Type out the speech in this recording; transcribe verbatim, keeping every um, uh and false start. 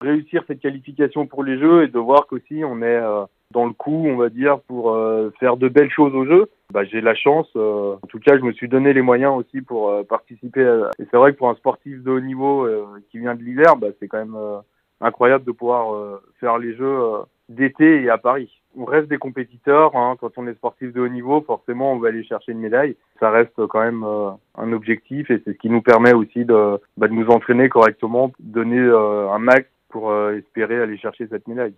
réussir cette qualification pour les Jeux et de voir qu'aussi on est euh, dans le coup, on va dire, pour euh, faire de belles choses aux Jeux. Bah, j'ai la chance, euh, en tout cas je me suis donné les moyens aussi pour euh, participer à... Et c'est vrai que pour un sportif de haut niveau euh, qui vient de l'hiver, bah, c'est quand même euh, incroyable de pouvoir euh, faire les Jeux euh, d'été et à Paris. On reste des compétiteurs, hein. Quand on est sportif de haut niveau, forcément on va aller chercher une médaille. Ça reste quand même euh, un objectif et c'est ce qui nous permet aussi de, bah, de nous entraîner correctement, donner euh, un max pour euh, espérer aller chercher cette médaille.